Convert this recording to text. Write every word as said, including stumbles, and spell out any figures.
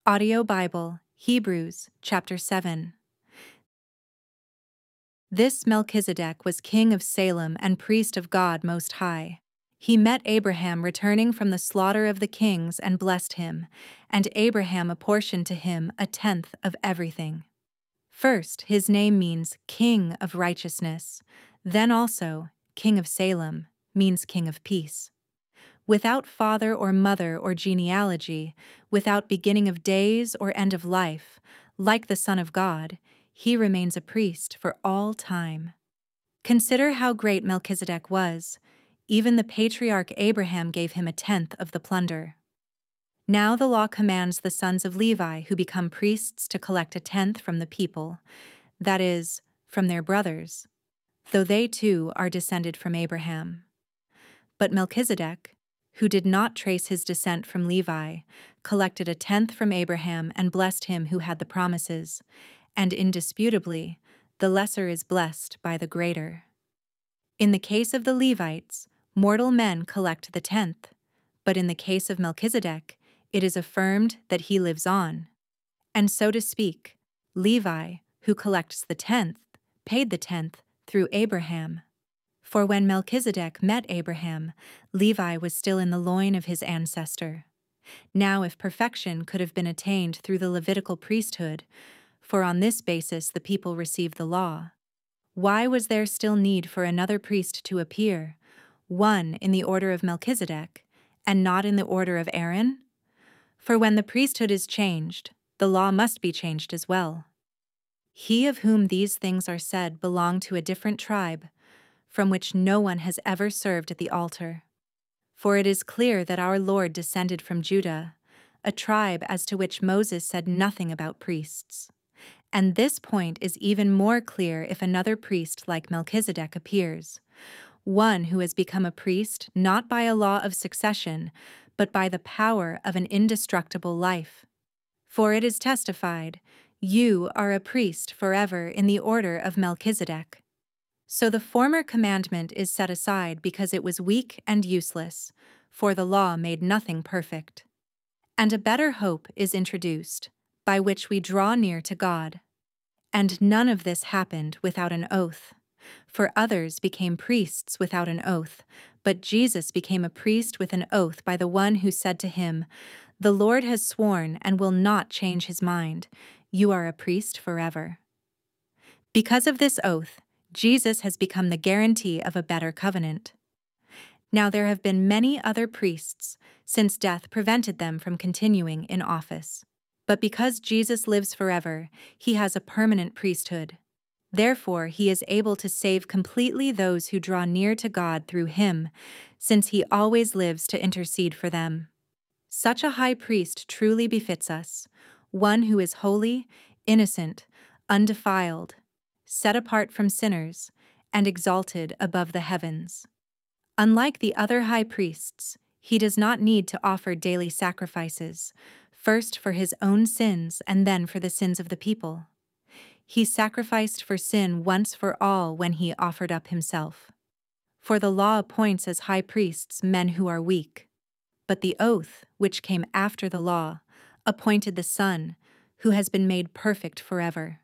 Audio Bible, Hebrews, chapter seven. This Melchizedek was king of Salem and priest of God Most High. He met Abraham returning from the slaughter of the kings and blessed him, and Abraham apportioned to him a tenth of everything. First, his name means King of Righteousness, then also, King of Salem, means King of Peace. Without father or mother or genealogy, without beginning of days or end of life, like the Son of God, he remains a priest for all time. Consider how great Melchizedek was. Even the patriarch Abraham gave him a tenth of the plunder. Now the law commands the sons of Levi who become priests to collect a tenth from the people, that is, from their brothers, though they too are descended from Abraham. But Melchizedek, who did not trace his descent from Levi, collected a tenth from Abraham and blessed him who had the promises, and indisputably, the lesser is blessed by the greater. In the case of the Levites, mortal men collect the tenth, but in the case of Melchizedek, it is affirmed that he lives on. And so to speak, Levi, who collects the tenth, paid the tenth through Abraham. For when Melchizedek met Abraham, Levi was still in the loin of his ancestor. Now if perfection could have been attained through the Levitical priesthood, for on this basis the people received the law, why was there still need for another priest to appear, one in the order of Melchizedek, and not in the order of Aaron? For when the priesthood is changed, the law must be changed as well. He of whom these things are said belonged to a different tribe, from which no one has ever served at the altar. For it is clear that our Lord descended from Judah, a tribe as to which Moses said nothing about priests. And this point is even more clear if another priest like Melchizedek appears, one who has become a priest not by a law of succession, but by the power of an indestructible life. For it is testified, "You are a priest forever in the order of Melchizedek." So the former commandment is set aside because it was weak and useless, for the law made nothing perfect. And a better hope is introduced, by which we draw near to God. And none of this happened without an oath. For others became priests without an oath, but Jesus became a priest with an oath by the one who said to him, "The Lord has sworn and will not change his mind. You are a priest forever." Because of this oath, Jesus has become the guarantee of a better covenant. Now there have been many other priests, since death prevented them from continuing in office. But because Jesus lives forever, he has a permanent priesthood. Therefore, he is able to save completely those who draw near to God through him, since he always lives to intercede for them. Such a high priest truly befits us, one who is holy, innocent, undefiled, set apart from sinners, and exalted above the heavens. Unlike the other high priests, he does not need to offer daily sacrifices, first for his own sins and then for the sins of the people. He sacrificed for sin once for all when he offered up himself. For the law appoints as high priests men who are weak, but the oath, which came after the law, appointed the Son, who has been made perfect forever.